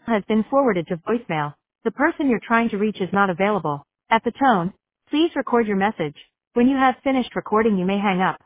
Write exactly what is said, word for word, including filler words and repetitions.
has been forwarded to voicemail. The person you're trying to reach is not available. At the tone, please record your message. When you have finished recording, you may hang up.